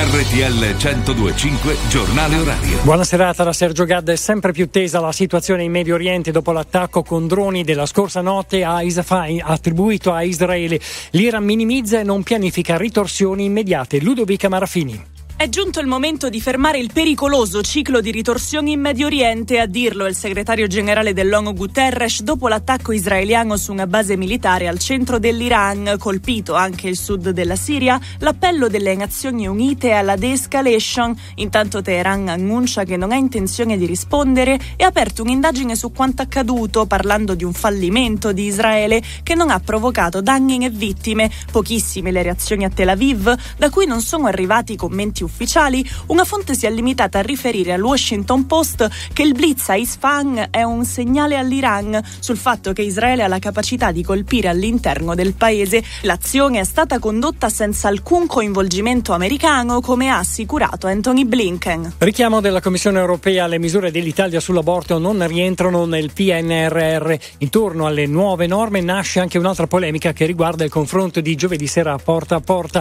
RTL 102.5 Giornale Orario. Buona serata da Sergio Gadda. È sempre più tesa la situazione in Medio Oriente dopo l'attacco con droni della scorsa notte attribuito a Israele. L'Iran minimizza e non pianifica ritorsioni immediate. Ludovica Marafini. È giunto il momento di fermare il pericoloso ciclo di ritorsioni in Medio Oriente, a dirlo il segretario generale dell'ONU Guterres dopo l'attacco israeliano su una base militare al centro dell'Iran, colpito anche il sud della Siria. L'appello delle Nazioni Unite alla de-escalation. Intanto Teheran annuncia che non ha intenzione di rispondere e ha aperto un'indagine su quanto accaduto, parlando di un fallimento di Israele che non ha provocato danni né vittime. Pochissime le reazioni a Tel Aviv, da cui non sono arrivati commenti ufficiali. Una fonte si è limitata a riferire al Washington Post che il blitz a Isfahan è un segnale all'Iran sul fatto che Israele ha la capacità di colpire all'interno del paese. L'azione è stata condotta senza alcun coinvolgimento americano, come ha assicurato Anthony Blinken. Richiamo della Commissione europea: le misure dell'Italia sull'aborto non rientrano nel PNRR. Intorno alle nuove norme nasce anche un'altra polemica che riguarda il confronto di giovedì sera a Porta.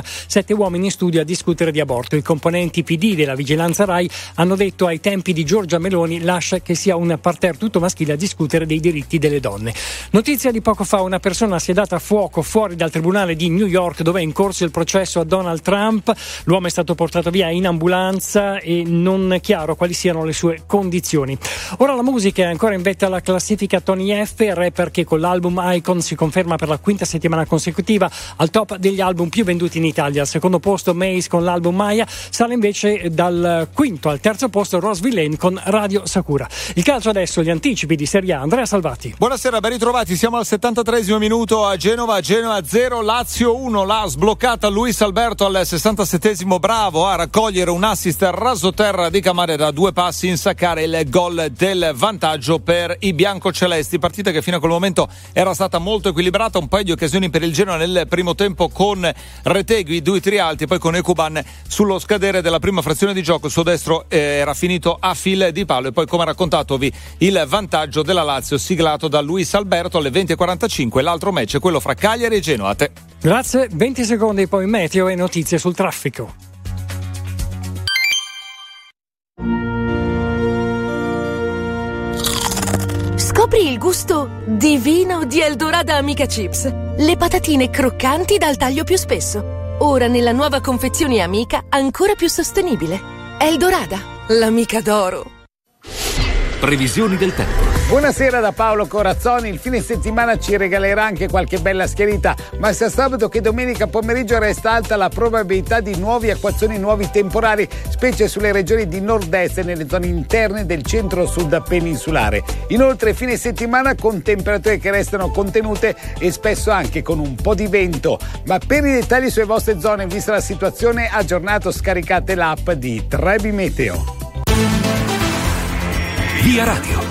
7 uomini in studio a discutere di aborto. I componenti PD della vigilanza Rai hanno detto ai tempi di Giorgia Meloni: lascia che sia un parterre tutto maschile a discutere dei diritti delle donne. Notizia di poco fa: una persona si è data a fuoco fuori dal tribunale di New York dove è in corso il processo a Donald Trump. L'uomo è stato portato via in ambulanza e non è chiaro quali siano le sue condizioni. Ora la musica. È ancora in vetta alla classifica Tony F, rapper che con l'album Icon si conferma per la quinta settimana consecutiva al top degli album più venduti in Italia. Al secondo posto Mace con l'album Maya. Sale invece dal quinto al terzo posto Rose Villain con Radio Sakura. Il calcio adesso, gli anticipi di Serie A. Andrea Salvati. Buonasera, ben ritrovati. Siamo al 73esimo minuto a Genova 0, Lazio 1. L'ha sbloccata Luis Alberto al 67esimo, bravo a raccogliere un assist rasoterra di Camara da 2 passi, insaccare il gol del vantaggio per i biancocelesti. Partita che fino a quel momento era stata molto equilibrata, un paio di occasioni per il Genoa nel primo tempo con Retegui, 2 tiri alti, poi con Ekuban sullo scadere della prima frazione di gioco il suo destro era finito a fil di palo, e poi, come raccontatovi, il vantaggio della Lazio siglato da Luis Alberto alle 20:45. L'altro match è quello fra Cagliari e Genoa. A te. Grazie. 20 secondi, poi meteo e notizie sul traffico. Scopri il gusto divino di Eldorada Amica Chips, le patatine croccanti dal taglio più spesso. Ora nella nuova confezione Amica ancora più sostenibile. Eldorada, l'amica d'oro. Previsioni del tempo. Buonasera da Paolo Corazzoni. Il fine settimana ci regalerà anche qualche bella schiarita, ma sia sabato che domenica pomeriggio resta alta la probabilità di nuovi acquazzoni, nuovi temporali, specie sulle regioni di nord-est e nelle zone interne del centro-sud peninsulare. Inoltre fine settimana con temperature che restano contenute e spesso anche con un po' di vento. Ma per i dettagli sulle vostre zone, vista la situazione, aggiornato, scaricate l'app di Trebi Meteo. Via Radio.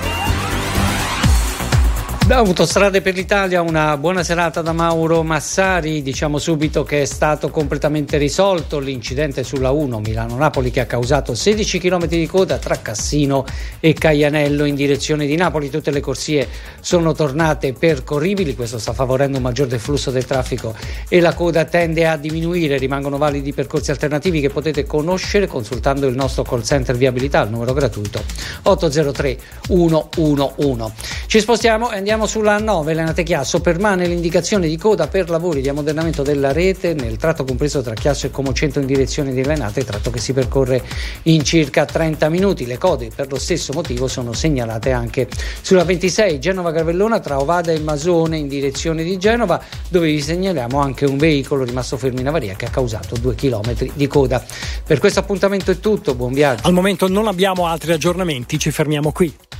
Da Autostrade per l'Italia una buona serata da Mauro Massari. Diciamo subito che è stato completamente risolto l'incidente sulla 1 Milano-Napoli che ha causato 16 km di coda tra Cassino e Caianello in direzione di Napoli. Tutte le corsie sono tornate percorribili, questo sta favorendo un maggior deflusso del traffico e la coda tende a diminuire. Rimangono validi percorsi alternativi che potete conoscere consultando il nostro call center viabilità, il numero gratuito 803 111. Ci spostiamo e andiamo sulla 9 Elena Chiasso. Permane l'indicazione di coda per lavori di ammodernamento della rete nel tratto compreso tra Chiasso e Comocento in direzione di Lenate, tratto che si percorre in circa 30 minuti. Le code per lo stesso motivo sono segnalate anche sulla 26 Genova-Gravellona tra Ovada e Masone in direzione di Genova, dove vi segnaliamo anche un veicolo rimasto fermo in avaria che ha causato 2 chilometri di coda. Per questo appuntamento è tutto, buon viaggio. Al momento non abbiamo altri aggiornamenti, ci fermiamo qui.